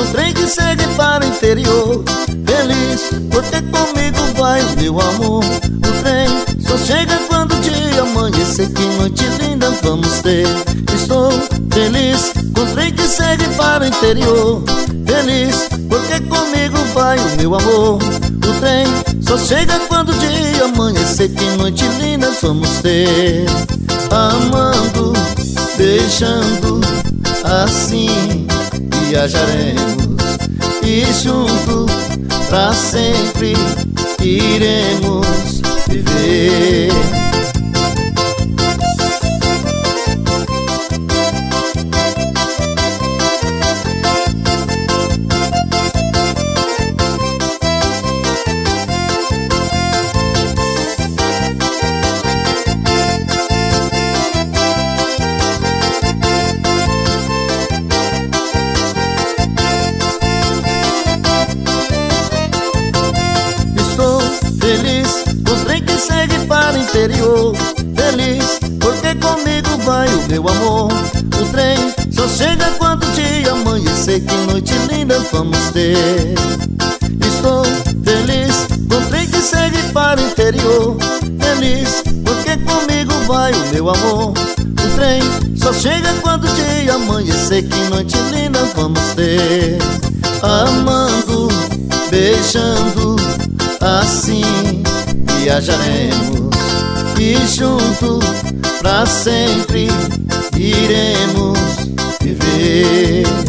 no trem que segue para o interior. Feliz porque comigo vai o meu amor. O trem só chega quando o dia amanhecer. Que noite linda vamos ter. Estou feliz com o trem que segue para o interior. Feliz porque comigo vai o meu amor. O trem só chega quando o dia amanhecer. Que noite linda vamos ter. Amando, beijando, assim viajaremos. E junto pra sempre iremos viver. Feliz, o trem que segue para o interior. Feliz, porque comigo vai o meu amor. O trem só chega quando o dia amanhecer. Que noite linda vamos ter. Estou feliz, com o trem que segue para o interior. Feliz, porque comigo vai o meu amor. O trem só chega quando o dia amanhecer. Que noite linda vamos ter. Amando, beijando, assim viajaremos. E junto pra sempre iremos viver.